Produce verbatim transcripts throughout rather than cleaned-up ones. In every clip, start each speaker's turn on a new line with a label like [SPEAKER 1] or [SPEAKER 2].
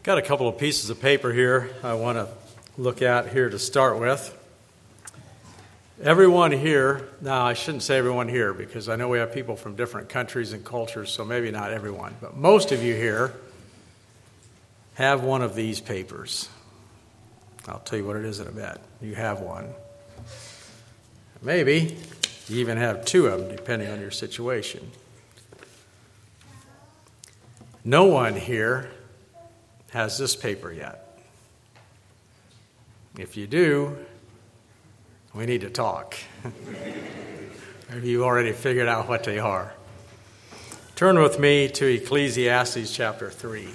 [SPEAKER 1] Got a couple of pieces of paper here I want to look at here to start with. Everyone here, now I shouldn't say everyone here because I know we have people from different countries and cultures, so maybe not everyone, but most of you here have one of these papers. I'll tell you what it is in a bit. You have one. Maybe you even have two of them, depending on your situation. No one here has this paper yet. If you do, we need to talk. Maybe you already figured out what they are. Turn with me to Ecclesiastes chapter three.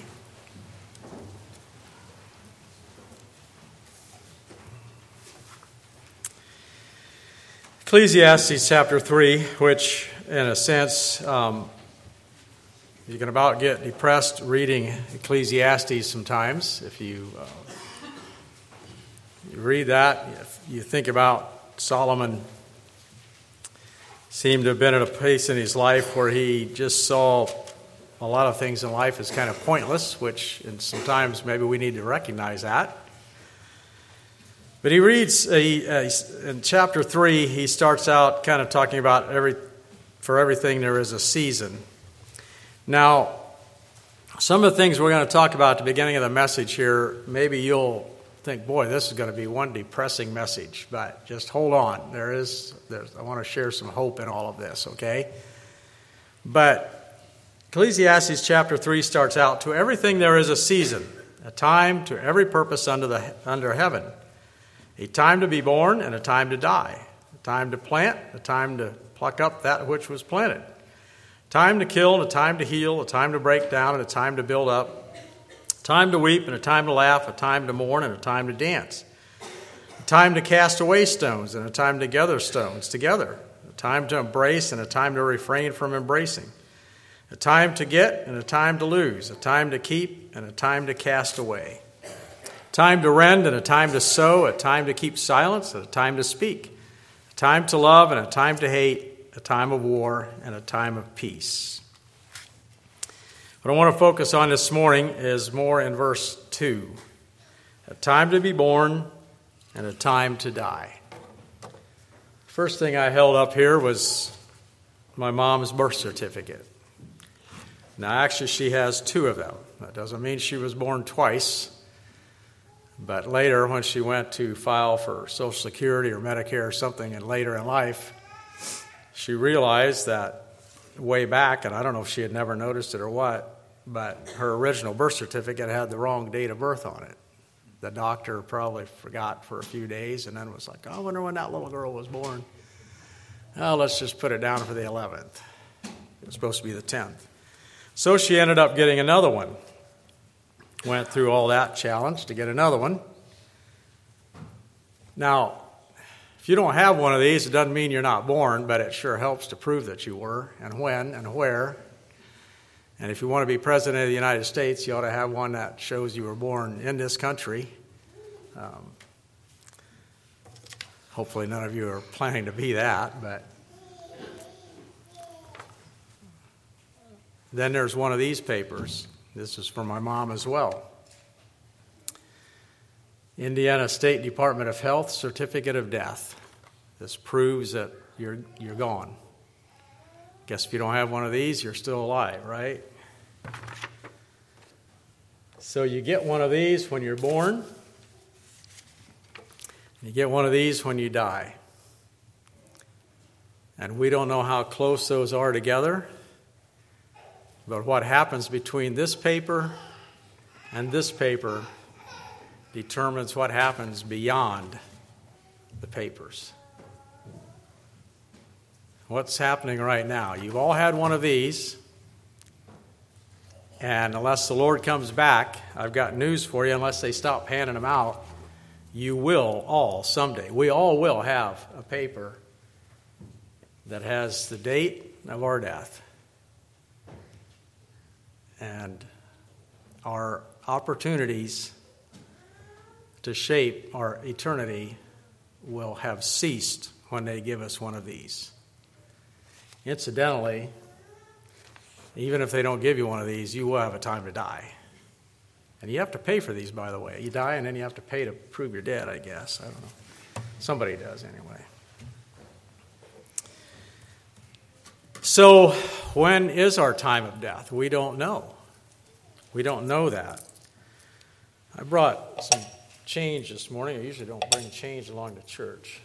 [SPEAKER 1] Ecclesiastes chapter three, which in a sense, um, you can about get depressed reading Ecclesiastes sometimes. If you, uh, you read that, you think about Solomon seemed to have been at a place in his life where he just saw a lot of things in life as kind of pointless, which and sometimes maybe we need to recognize that. But he reads, uh, he, uh, in chapter three, he starts out kind of talking about every for everything there is a season. Now, some of the things we're going to talk about at the beginning of the message here, maybe you'll think, boy, this is going to be one depressing message, but just hold on. There is, there's, I want to share some hope in all of this, okay? But Ecclesiastes chapter three starts out, to everything there is a season, a time to every purpose under the under heaven, a time to be born and a time to die, a time to plant, a time to pluck up that which was planted, time to kill and a time to heal, a time to break down and a time to build up, a time to weep and a time to laugh, a time to mourn and a time to dance, a time to cast away stones and a time to gather stones together, a time to embrace and a time to refrain from embracing, a time to get and a time to lose, a time to keep and a time to cast away, a time to rend and a time to sow, a time to keep silence and a time to speak, a time to love and a time to hate, a time of war, and a time of peace. What I want to focus on this morning is more in verse two. A time to be born and a time to die. First thing I held up here was my mom's birth certificate. Now, actually, she has two of them. That doesn't mean she was born twice. But later, when she went to file for Social Security or Medicare or something, and later in life, she realized that way back, and I don't know if she had never noticed it or what, but her original birth certificate had the wrong date of birth on it. The doctor probably forgot for a few days and then was like, oh, I wonder when that little girl was born. Oh, let's just put it down for the eleventh. It was supposed to be the tenth. So she ended up getting another one. Went through all that challenge to get another one. Now, if you don't have one of these, it doesn't mean you're not born, but it sure helps to prove that you were, and when, and where. And if you want to be president of the United States, you ought to have one that shows you were born in this country. Um, hopefully none of you are planning to be that, but then there's one of these papers. This is for my mom as well. Indiana State Department of Health Certificate of Death. This proves that you're you're gone. Guess if you don't have one of these, you're still alive, right? So you get one of these when you're born. You get one of these when you die. And we don't know how close those are together. But what happens between this paper and this paper determines what happens beyond the papers. What's happening right now? You've all had one of these, and unless the Lord comes back, I've got news for you, unless they stop handing them out, you will all someday, we all will have a paper that has the date of our death. And our opportunities to shape our eternity will have ceased when they give us one of these. Incidentally, even if they don't give you one of these, you will have a time to die. And you have to pay for these, by the way. You die and then you have to pay to prove you're dead, I guess. I don't know. Somebody does anyway. So when is our time of death? We don't know. We don't know that. I brought some change this morning. I usually don't bring change along to church.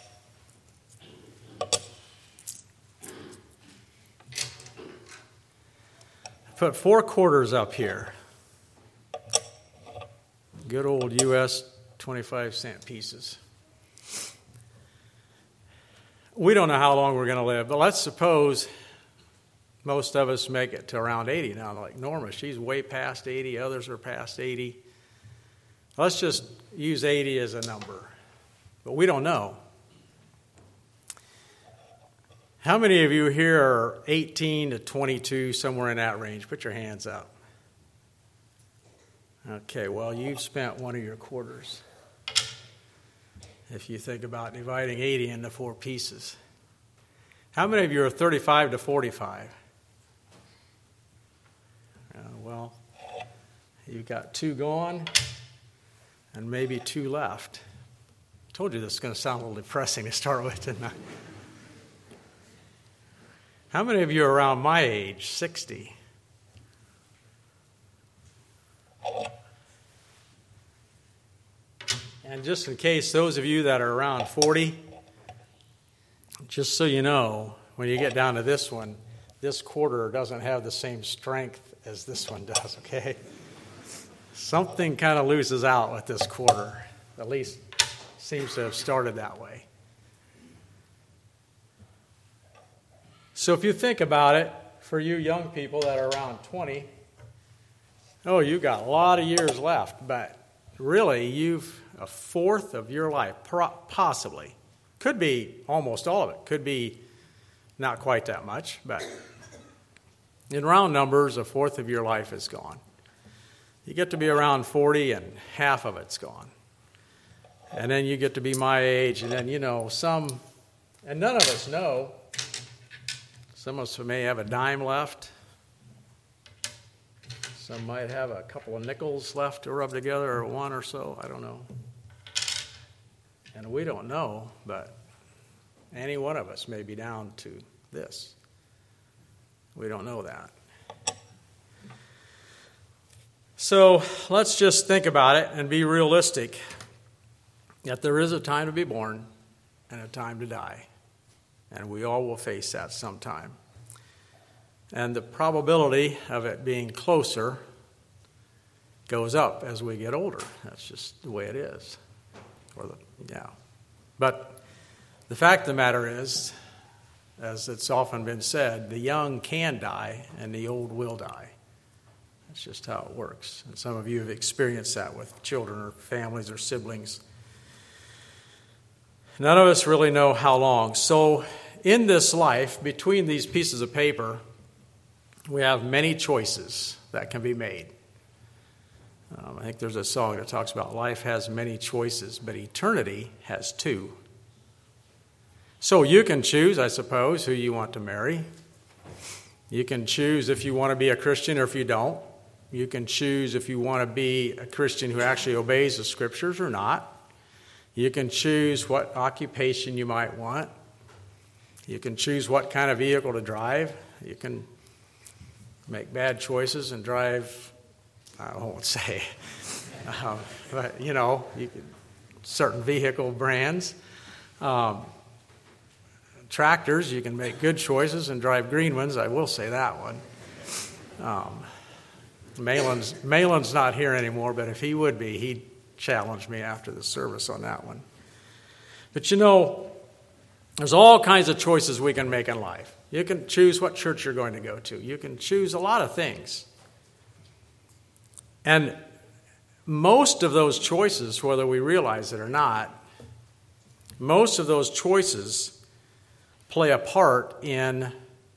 [SPEAKER 1] I put four quarters up here. Good old U S twenty-five cent pieces. We don't know how long we're going to live, but let's suppose most of us make it to around eighty now. Like Norma, she's way past eighty. Others are past eighty. Let's just use eighty as a number, but we don't know. How many of you here are eighteen to twenty-two, somewhere in that range? Put your hands up. Okay, well, you've spent one of your quarters. If you think about dividing eighty into four pieces. How many of you are thirty-five to forty-five? Uh, well, you've got two gone and maybe two left. I told you this is going to sound a little depressing to start with, didn't I? How many of you are around my age, sixty? And just in case, those of you that are around forty, just so you know, when you get down to this one, this quarter doesn't have the same strength as this one does, okay? Something kind of loses out with this quarter. At least seems to have started that way. So if you think about it, for you young people that are around twenty, oh, you got a lot of years left, but really you've a fourth of your life, possibly. Could be almost all of it. Could be not quite that much, but in round numbers, a fourth of your life is gone. You get to be around forty and half of it's gone. And then you get to be my age, and then, you know, some, and none of us know, some of us may have a dime left. Some might have a couple of nickels left to rub together, or one or so, I don't know. And we don't know, but any one of us may be down to this. We don't know that. So let's just think about it and be realistic that there is a time to be born and a time to die. And we all will face that sometime. And the probability of it being closer goes up as we get older. That's just the way it is. Or the, yeah. But the fact of the matter is, as it's often been said, the young can die and the old will die. That's just how it works. And some of you have experienced that with children or families or siblings. None of us really know how long. So in this life, between these pieces of paper, we have many choices that can be made. Um, I think there's a song that talks about life has many choices, but eternity has two. So you can choose, I suppose, who you want to marry. You can choose if you want to be a Christian or if you don't. You can choose if you want to be a Christian who actually obeys the Scriptures or not. You can choose what occupation you might want. You can choose what kind of vehicle to drive. You can make bad choices and drive, I won't say, um, but, you know, you can, certain vehicle brands. Um, tractors, you can make good choices and drive green ones. I will say that one. Um, Malin's, Malin's not here anymore, but if he would be, he'd challenge me after the service on that one. But you know, there's all kinds of choices we can make in life. You can choose what church you're going to go to. You can choose a lot of things. And most of those choices, whether we realize it or not, most of those choices play a part in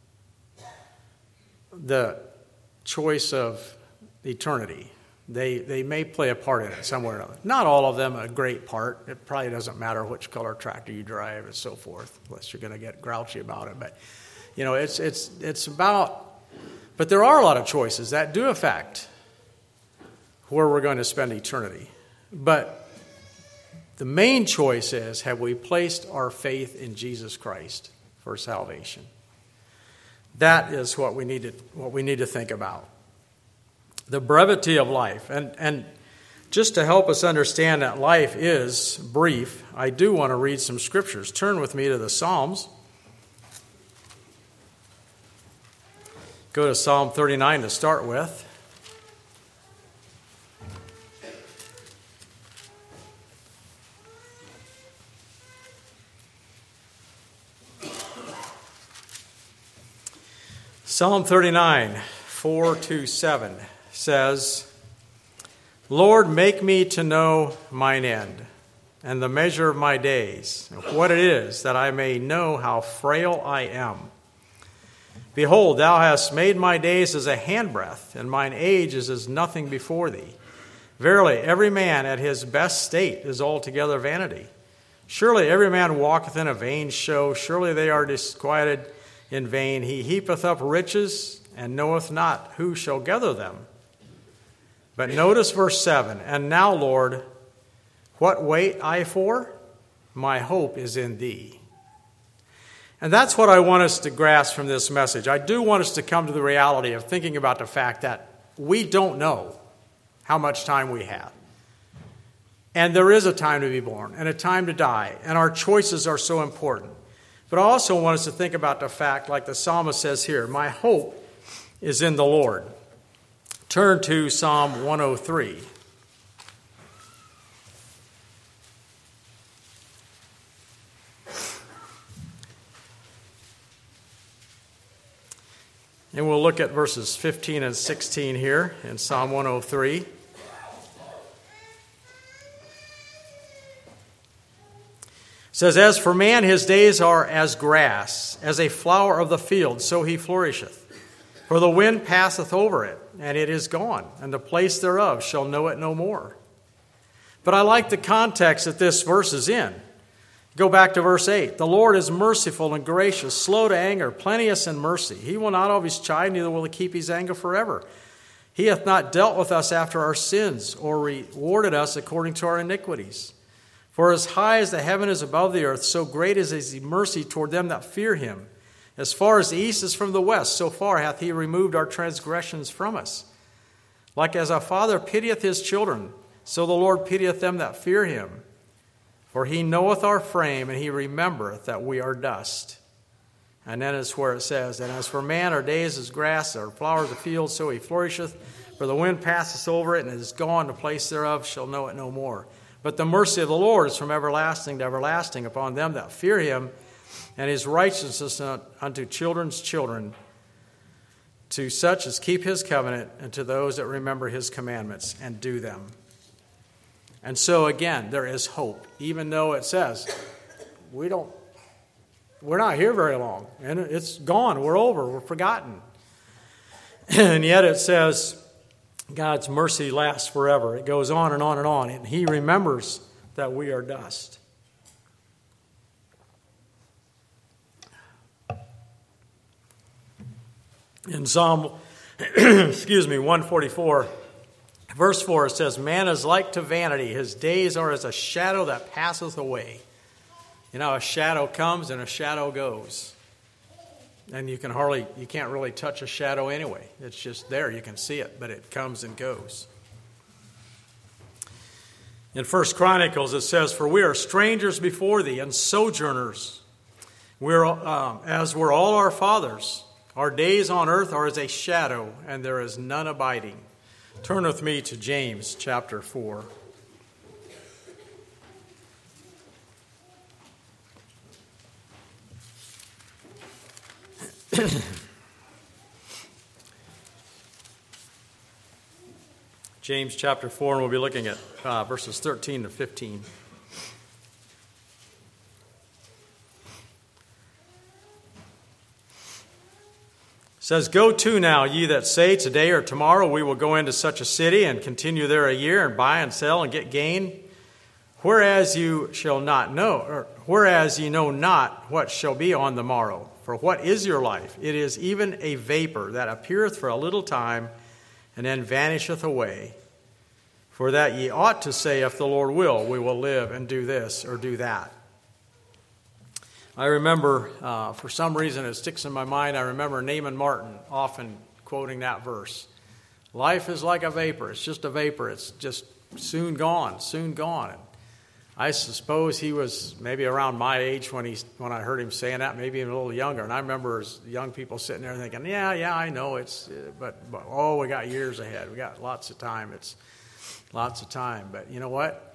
[SPEAKER 1] the choice of eternity. They they may play a part in it somewhere or other. Not all of them a great part. It probably doesn't matter which color tractor you drive and so forth, unless you're going to get grouchy about it. But, you know, it's it's it's about, but there are a lot of choices that do affect where we're going to spend eternity. But the main choice is, have we placed our faith in Jesus Christ for salvation? That is what we need to, what we need to think about. The brevity of life. And, and just to help us understand that life is brief, I do want to read some scriptures. Turn with me to the Psalms. Go to Psalm thirty-nine to start with. Psalm thirty-nine, four to seven says, Lord, make me to know mine end, and the measure of my days, what it is, that I may know how frail I am. Behold, thou hast made my days as a handbreadth, and mine age is as nothing before thee. Verily, every man at his best state is altogether vanity. Surely every man walketh in a vain show. Surely they are disquieted in vain. He heapeth up riches, and knoweth not who shall gather them. But notice verse seven. And now, Lord, what wait I for? My hope is in thee. And that's what I want us to grasp from this message. I do want us to come to the reality of thinking about the fact that we don't know how much time we have. And there is a time to be born and a time to die. And our choices are so important. But I also want us to think about the fact, like the psalmist says here, my hope is in the Lord. Turn to Psalm one oh three. And we'll look at verses fifteen and sixteen here in Psalm one oh three. It says, As for man, his days are as grass, as a flower of the field, so he flourisheth. For the wind passeth over it, and it is gone, and the place thereof shall know it no more. But I like the context that this verse is in. Go back to verse eight. The Lord is merciful and gracious, slow to anger, plenteous in mercy. He will not always chide, neither will he keep his anger forever. He hath not dealt with us after our sins, or rewarded us according to our iniquities. For as high as the heaven is above the earth, so great is his mercy toward them that fear him. As far as the east is from the west, so far hath he removed our transgressions from us. Like as a father pitieth his children, so the Lord pitieth them that fear him. For he knoweth our frame, and he remembereth that we are dust. And then is where it says, And as for man, our days as grass, our flower of the field, so he flourisheth. For the wind passeth over it, and it is gone, the place thereof shall know it no more. But the mercy of the Lord is from everlasting to everlasting upon them that fear him, and his righteousness unto children's children, to such as keep his covenant, and to those that remember his commandments and do them. And so again, there is hope, even though it says we don't, we're not here very long, and it's gone, we're over, we're forgotten. And yet it says God's mercy lasts forever. It goes on and on and on, and he remembers that we are dust. In Psalm, excuse me, one forty-four, verse four, it says, Man is like to vanity. His days are as a shadow that passeth away. You know, a shadow comes and a shadow goes. And you can hardly, you can't really touch a shadow anyway. It's just there. You can see it, but it comes and goes. In First Chronicles, it says, For we are strangers before thee and sojourners. We're, um, as were all our fathers. Our days on earth are as a shadow, and there is none abiding. Turn with me to James chapter four. James chapter four, and we'll be looking at uh, verses thirteen to fifteen. It says, Go to now, ye that say, Today or tomorrow we will go into such a city and continue there a year and buy and sell and get gain. Whereas you shall not know, or whereas ye know not what shall be on the morrow. For what is your life? It is even a vapor that appeareth for a little time and then vanisheth away. For that ye ought to say, if the Lord will, we will live and do this or do that. I remember, uh, for some reason it sticks in my mind, I remember Naaman Martin often quoting that verse. Life is like a vapor. It's just a vapor. It's just soon gone, soon gone. And I suppose he was maybe around my age when he when I heard him saying that, maybe even a little younger. And I remember as young people sitting there thinking, yeah, yeah, I know it's, but, but oh, we got years ahead. We got lots of time. It's lots of time. But you know what?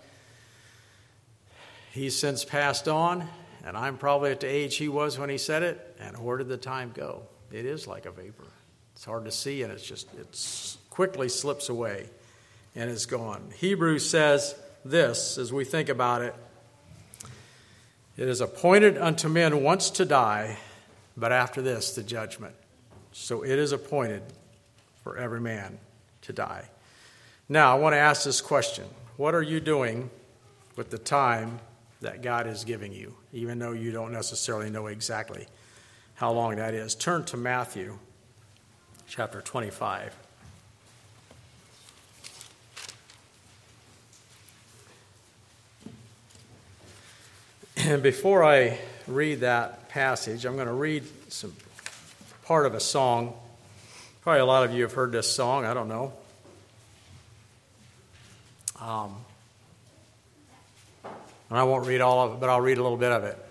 [SPEAKER 1] He's since passed on, and I'm probably at the age he was when he said it. And where did the time go? It is like a vapor. It's hard to see, and it's just it quickly slips away and is gone. Hebrews says this, as we think about it, it is appointed unto men once to die, but after this the judgment. So it is appointed for every man to die. Now I want to ask this question. What are you doing with the time that God is giving you, even though you don't necessarily know exactly how long that is? Turn to Matthew chapter twenty-five. And before I read that passage, I'm going to read some part of a song. Probably a lot of you have heard this song. I don't know. Um, and I won't read all of it, but I'll read a little bit of it.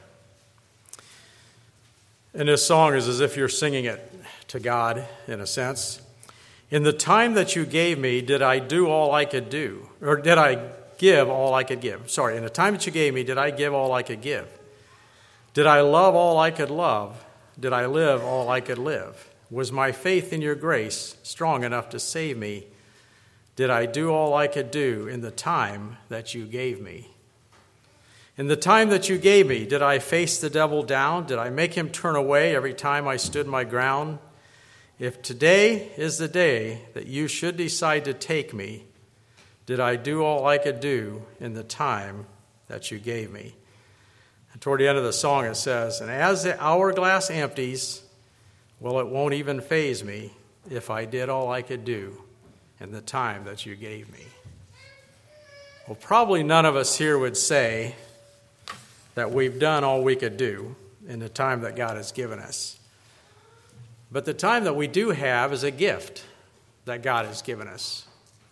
[SPEAKER 1] And this song is as if you're singing it to God, in a sense. In the time that you gave me, did I do all I could do? Or did I give all I could give? Sorry, in the time that you gave me, did I give all I could give? Did I love all I could love? Did I live all I could live? Was my faith in your grace strong enough to save me? Did I do all I could do in the time that you gave me? In the time that you gave me, did I face the devil down? Did I make him turn away every time I stood my ground? If today is the day that you should decide to take me, did I do all I could do in the time that you gave me? And toward the end of the song it says, and as the hourglass empties, well, it won't even faze me if I did all I could do in the time that you gave me. Well, probably none of us here would say that we've done all we could do in the time that God has given us. But the time that we do have is a gift that God has given us.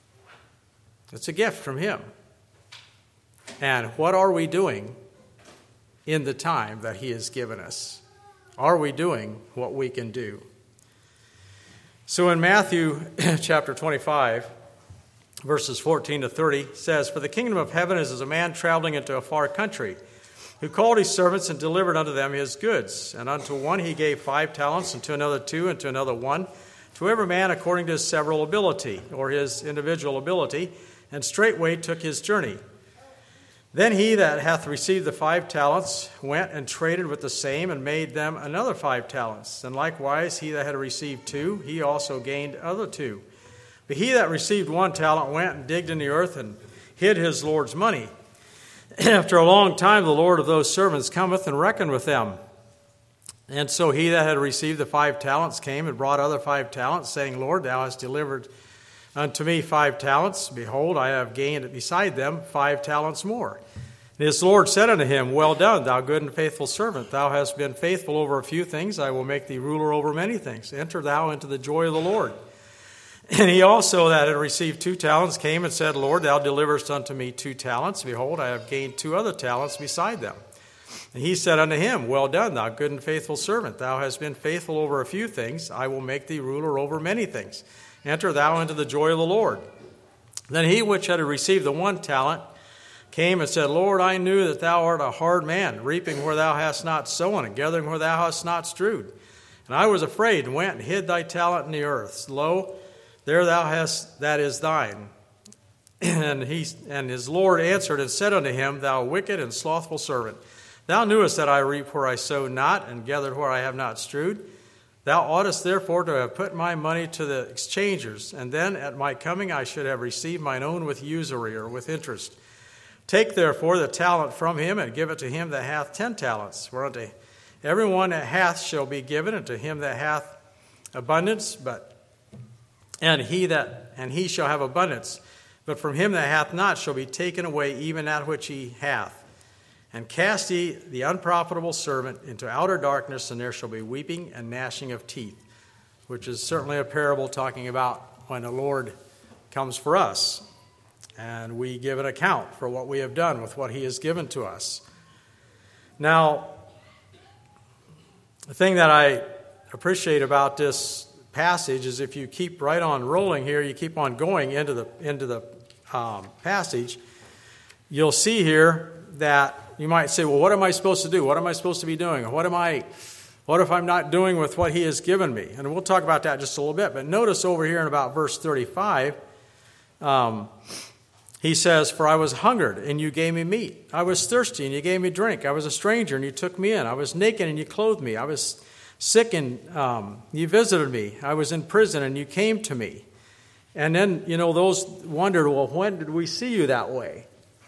[SPEAKER 1] It's a gift from Him. And what are we doing in the time that He has given us? Are we doing what we can do? So in Matthew chapter twenty-five, verses fourteen to thirty, it says, For the kingdom of heaven is as a man traveling into a far country, who called his servants and delivered unto them his goods. And unto one he gave five talents, and to another two, and to another one, to every man according to his several ability, or his individual ability, and straightway took his journey. Then he that hath received the five talents went and traded with the same, and made them another five talents. And likewise he that had received two, he also gained other two. But he that received one talent went and digged in the earth, and hid his Lord's money. After a long time the Lord of those servants cometh and reckoned with them. And so he that had received the five talents came and brought other five talents, saying, Lord, thou hast delivered unto me five talents. Behold, I have gained beside them five talents more. And his Lord said unto him, Well done, thou good and faithful servant. Thou hast been faithful over a few things. I will make thee ruler over many things. Enter thou into the joy of the Lord. And he also that had received two talents came and said, Lord, thou deliverest unto me two talents. Behold, I have gained two other talents beside them. And he said unto him, Well done, thou good and faithful servant. Thou hast been faithful over a few things. I will make thee ruler over many things. Enter thou into the joy of the Lord. Then he which had received the one talent came and said, Lord, I knew that thou art a hard man, reaping where thou hast not sown, and gathering where thou hast not strewed. And I was afraid, and went and hid thy talent in the earth. Lo, there thou hast, that is thine. And he and his Lord answered and said unto him, Thou wicked and slothful servant, thou knewest that I reap where I sowed not, and gathered where I have not strewed. Thou oughtest therefore to have put my money to the exchangers, and then at my coming I should have received mine own with usury, or with interest. Take therefore the talent from him, and give it to him that hath ten talents. Whereunto every one that hath shall be given, and to him that hath abundance, but and he that and he shall have abundance. But from him that hath not shall be taken away even that which he hath. And cast ye the unprofitable servant into outer darkness, and there shall be weeping and gnashing of teeth," which is certainly a parable talking about when the Lord comes for us, and we give an account for what we have done with what he has given to us. Now, the thing that I appreciate about this passage is if you keep right on rolling here, you keep on going into the into the um, passage, you'll see here that you might say, well, what am I supposed to do? What am I supposed to be doing? What am I, what if I'm not doing with what he has given me? And we'll talk about that just a little bit. But notice over here in about verse thirty-five, um, he says, "For I was hungered, and you gave me meat. I was thirsty, and you gave me drink. I was a stranger, and you took me in. I was naked, and you clothed me. I was sick, and um, you visited me. I was in prison, and you came to me." And then, you know, those wondered, well, when did we see you that way?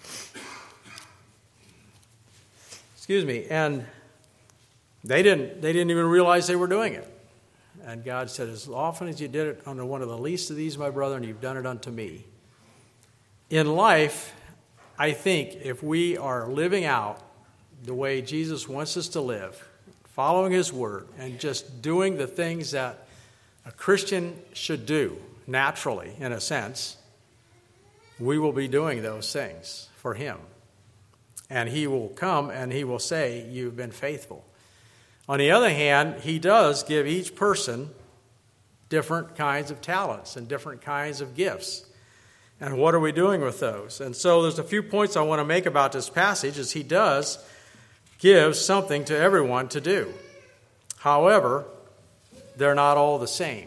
[SPEAKER 1] Excuse me. And they didn't, they didn't even realize they were doing it. And God said, "As often as you did it unto one of the least of these, my brethren, you've done it unto me." In life, I think if we are living out the way Jesus wants us to live, following his word, and just doing the things that a Christian should do naturally, in a sense, we will be doing those things for him. And he will come and he will say, "You've been faithful." On the other hand, he does give each person different kinds of talents and different kinds of gifts. And what are we doing with those? And so there's a few points I want to make about this passage, as he does give something to everyone to do. However, they're not all the same.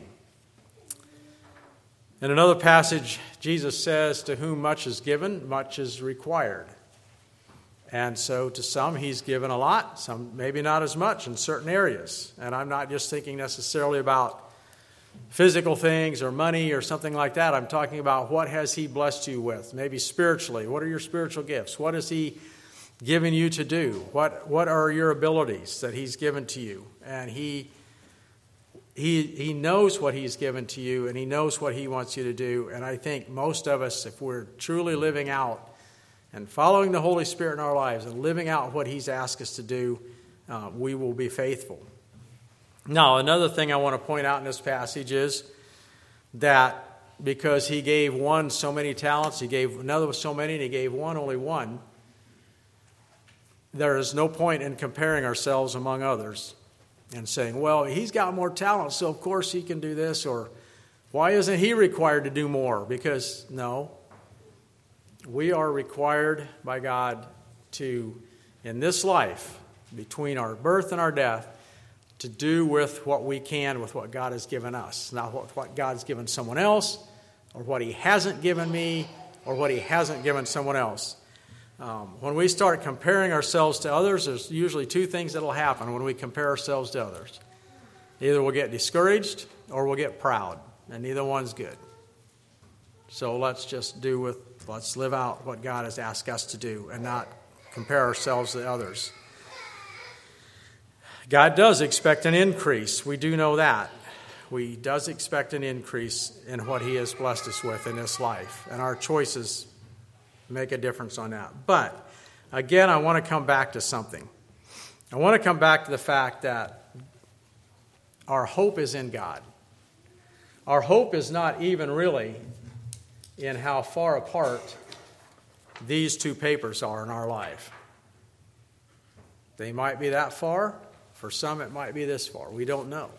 [SPEAKER 1] In another passage, Jesus says, "To whom much is given, much is required." And so to some, he's given a lot, some maybe not as much in certain areas. And I'm not just thinking necessarily about physical things or money or something like that. I'm talking about what has he blessed you with, maybe spiritually. What are your spiritual gifts? What has he given you to do? What what are your abilities that he's given to you? And he he he knows what he's given to you, and he knows what he wants you to do. And I think most of us, if we're truly living out and following the Holy Spirit in our lives and living out what he's asked us to do, uh, we will be faithful. Now, another thing I want to point out in this passage is that because he gave one so many talents, he gave another so many, and he gave one only one, there is no point in comparing ourselves among others and saying, well, he's got more talents, so of course he can do this, or why isn't he required to do more? Because, no, we are required by God to, in this life, between our birth and our death, to do with what we can with what God has given us. Not what, what God's given someone else, or what he hasn't given me, or what he hasn't given someone else. Um, when we start comparing ourselves to others, there's usually two things that will happen when we compare ourselves to others. Either we'll get discouraged or we'll get proud, and neither one's good. So let's just do with, let's live out what God has asked us to do and not compare ourselves to others. God does expect an increase. We do know that. He does expect an increase in what he has blessed us with in this life. And our choices make a difference on that. But, again, I want to come back to something. I want to come back to the fact that our hope is in God. Our hope is not even really in how far apart these two papers are in our life. They might be that far. For some, it might be this far. We don't know.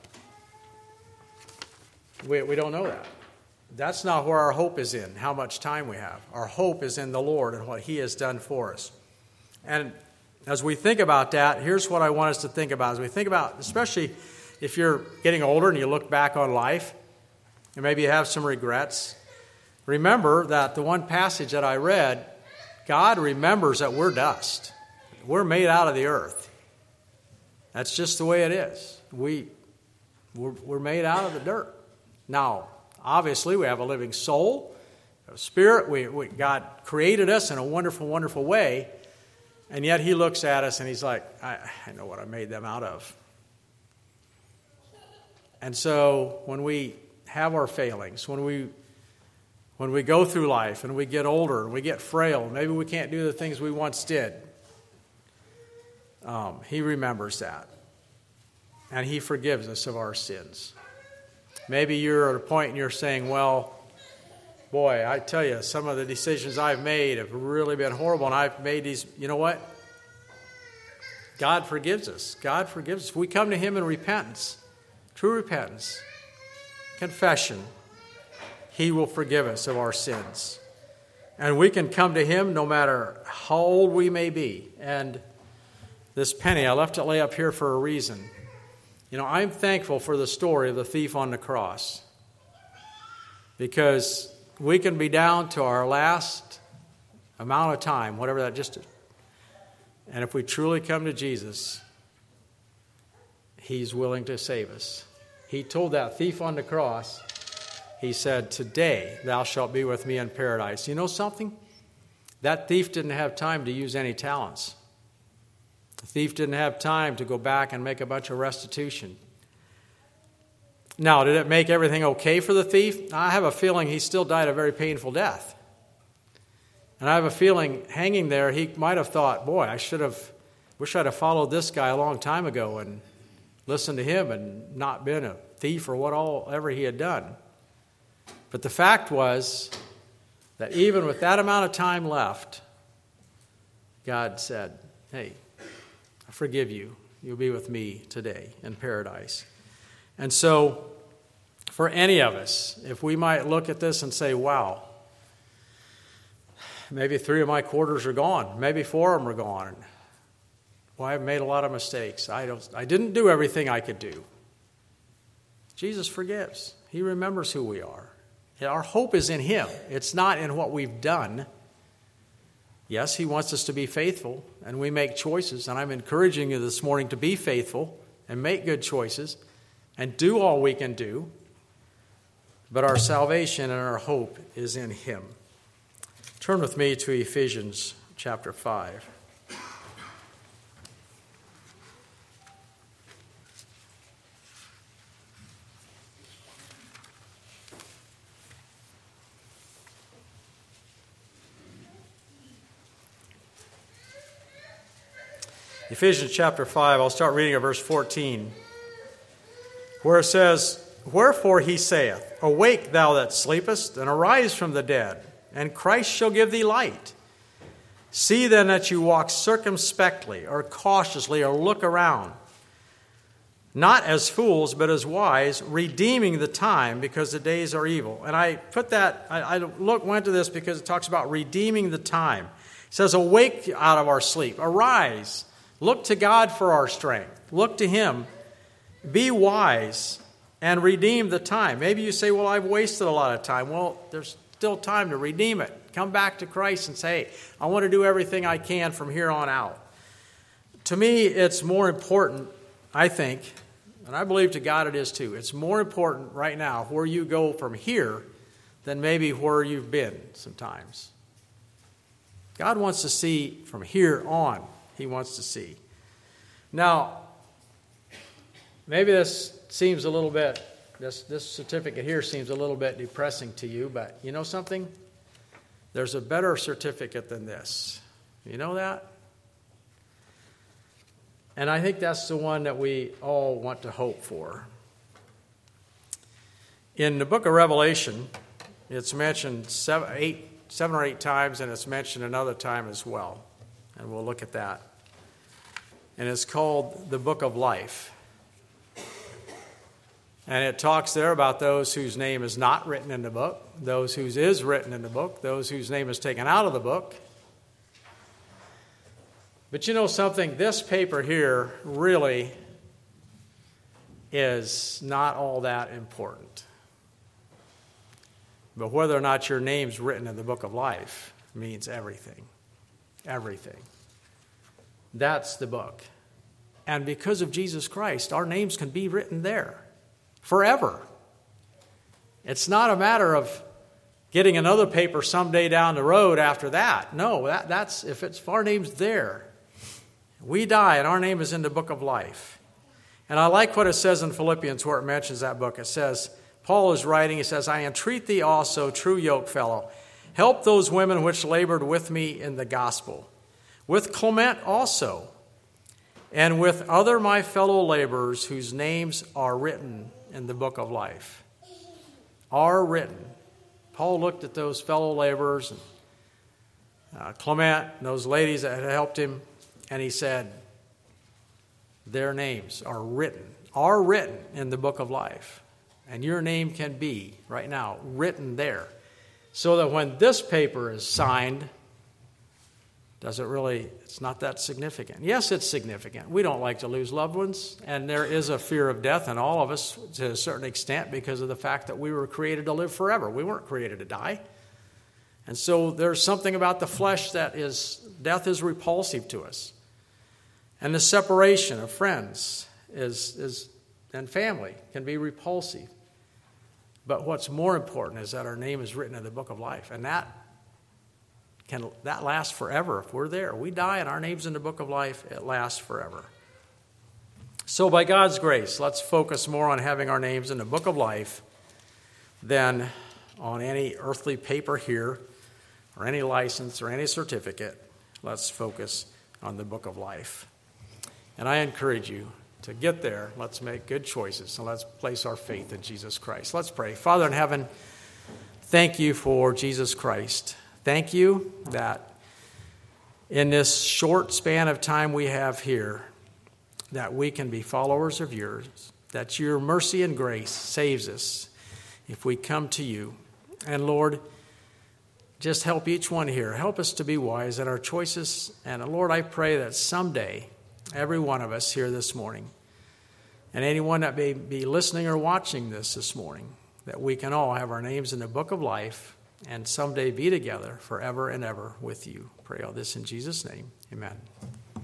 [SPEAKER 1] We, we don't know that. That's not where our hope is in, how much time we have. Our hope is in the Lord and what he has done for us. And as we think about that, here's what I want us to think about. As we think about, especially if you're getting older and you look back on life, and maybe you have some regrets, remember that the one passage that I read, God remembers that we're dust. We're made out of the earth. That's just the way it is. We, we're, we're made out of the dirt. Now, obviously, we have a living soul, a spirit. We, we, God created us in a wonderful, wonderful way, and yet he looks at us and he's like, I, I know what I made them out of. And so when we have our failings, when we when we go through life and we get older and we get frail, maybe we can't do the things we once did. Um, he remembers that. And he forgives us of our sins. Maybe you're at a point and you're saying, well, boy, I tell you, some of the decisions I've made have really been horrible, and I've made these, you know what? God forgives us. God forgives us. If we come to him in repentance, true repentance, confession, he will forgive us of our sins. And we can come to him no matter how old we may be. And this penny, I left it lay up here for a reason. You know, I'm thankful for the story of the thief on the cross, because we can be down to our last amount of time, whatever that just is. And if we truly come to Jesus, he's willing to save us. He told that thief on the cross, he said, today thou shalt be with me in paradise. You know something? That thief didn't have time to use any talents. The thief didn't have time to go back and make a bunch of restitution. Now, did it make everything okay for the thief? I have a feeling he still died a very painful death. And I have a feeling hanging there, he might have thought, boy, I should have, wish I'd have followed this guy a long time ago and listened to him and not been a thief or what all ever he had done. But the fact was that even with that amount of time left, God said, hey, I forgive you. You'll be with me today in paradise. And so, for any of us, if we might look at this and say, wow, maybe three of my quarters are gone. Maybe four of them are gone. Well, I've made a lot of mistakes. I don't. I didn't do everything I could do. Jesus forgives. He remembers who we are. Our hope is in him. It's not in what we've done. Yes, he wants us to be faithful, and we make choices. And I'm encouraging you this morning to be faithful and make good choices and do all we can do. But our salvation and our hope is in him. Turn with me to Ephesians chapter five. Ephesians chapter five, I'll start reading at verse fourteen, where it says, wherefore he saith, awake thou that sleepest, and arise from the dead, and Christ shall give thee light. See then that you walk circumspectly, or cautiously, or look around, not as fools, but as wise, redeeming the time, because the days are evil. And I put that, I, I look, went to this because it talks about redeeming the time. It says, awake out of our sleep, arise, look to God for our strength, look to him, be wise, and redeem the time. Maybe you say, well, I've wasted a lot of time. Well, there's still time to redeem it. Come back to Christ and say, hey, I want to do everything I can from here on out. To me, it's more important, I think, and I believe to God it is too, it's more important right now where you go from here than maybe where you've been sometimes. God wants to see from here on. He wants to see. Now, maybe this seems a little bit, this, this certificate here seems a little bit depressing to you, but you know something? There's a better certificate than this. You know that? And I think that's the one that we all want to hope for. In the book of Revelation, it's mentioned seven, eight, seven or eight times, and it's mentioned another time as well. And we'll look at that. And it's called the Book of Life. And it talks there about those whose name is not written in the book, those whose is written in the book, those whose name is taken out of the book. But you know something? This paper here really is not all that important. But whether or not your name's written in the book of life means everything. Everything. That's the book. And because of Jesus Christ, our names can be written there forever. It's not a matter of getting another paper someday down the road after that. No, that, that's if it's if our name's there. We die and our name is in the book of life. And I like what it says in Philippians where it mentions that book. It says, Paul is writing, he says, I entreat thee also, true yokefellow, help those women which labored with me in the gospel, with Clement also, and with other my fellow laborers whose names are written in the book of life. Are written. Paul looked at those fellow laborers, and uh, Clement, and those ladies that had helped him, and he said, their names are written, are written in the book of life. And your name can be, right now, written there. So that when this paper is signed, does it really, it's not that significant. Yes, it's significant. We don't like to lose loved ones, and there is a fear of death in all of us to a certain extent because of the fact that we were created to live forever. We weren't created to die. And so there's something about the flesh that is, death is repulsive to us. And the separation of friends is, is and family can be repulsive. But what's more important is that our name is written in the book of life. And that can that lasts forever if we're there. We die and our name's in the book of life, it lasts forever. So by God's grace, let's focus more on having our names in the book of life than on any earthly paper here or any license or any certificate. Let's focus on the book of life. And I encourage you to get there. Let's make good choices and let's place our faith in Jesus Christ. Let's pray. Father in heaven, thank you for Jesus Christ. Thank you that in this short span of time we have here, that we can be followers of yours, that your mercy and grace saves us if we come to you. And Lord, just help each one here. Help us to be wise in our choices. And Lord, I pray that someday, every one of us here this morning, and anyone that may be listening or watching this this morning, that we can all have our names in the book of life and someday be together forever and ever with you. Pray all this in Jesus' name. Amen.